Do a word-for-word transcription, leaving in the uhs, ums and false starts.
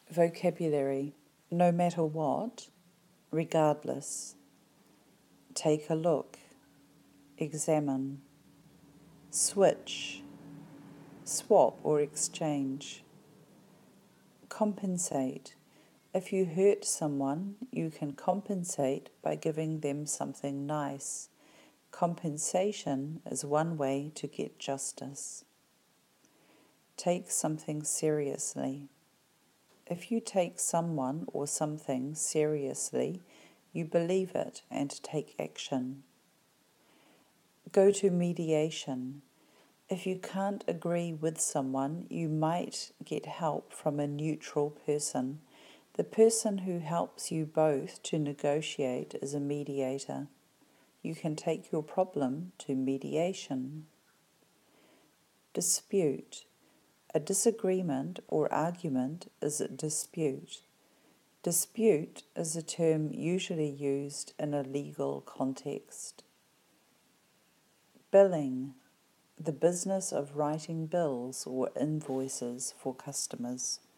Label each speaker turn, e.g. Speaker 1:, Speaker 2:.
Speaker 1: Vocabulary: no matter what, regardless. Take a look, examine. Switch, swap or exchange. Compensate. If you hurt someone, you can compensate by giving them something nice. Compensation is one way to get justice. Take something seriously. If you take someone or something seriously, you believe it and take action. Go to mediation. If you can't agree with someone, you might get help from a neutral person. The person who helps you both to negotiate is a mediator. You can take your problem to mediation. Dispute. A disagreement or argument is a dispute. Dispute is a term usually used in a legal context. Billing. The business of writing bills or invoices for customers.